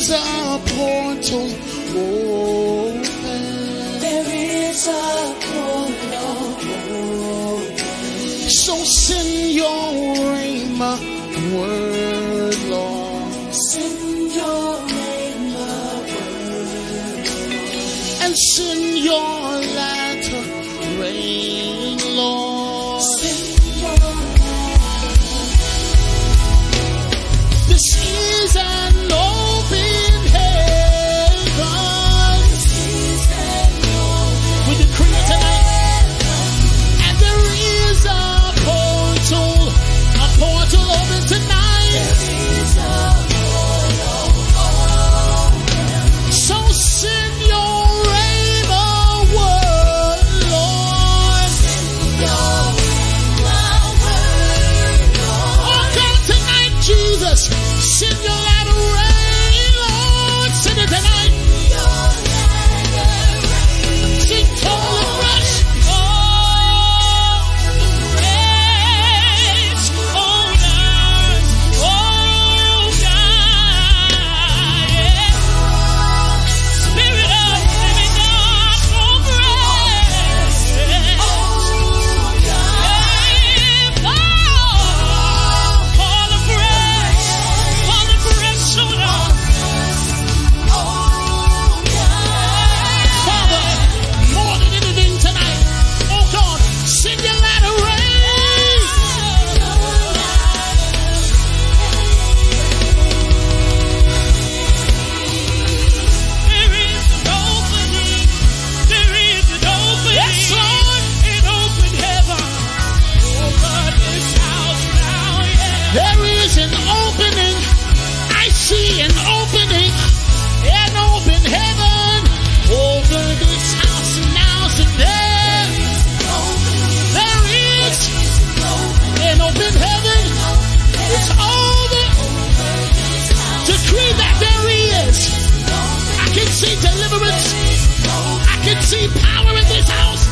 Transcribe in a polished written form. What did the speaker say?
is a portal open. There is a portal open. So send your rhema word, Lord. Send your rhema word. And send your latter rain, Lord. Send your This is an open heaven. We decree it tonight. And there is a portal open tonight. So send your rhema word, Lord. Oh God, tonight, Jesus. Send your latter rain, Lord. Send it tonight. Send total and fresh. Oh, grace on us. Oh, God. Yeah. Spirit of living God. Oh, grace. Oh, God. Fall afresh. Fall afresh on us. Father, more than anything tonight, oh God, send your latter rain. There is an opening. There is an opening. Yes, Lord. An open heaven over this house now. Yeah. There is an opening. I see an opening. An open heaven over this house now. So there is an open heaven. It's over. Decree that there is. I can see deliverance. I can see power in this house.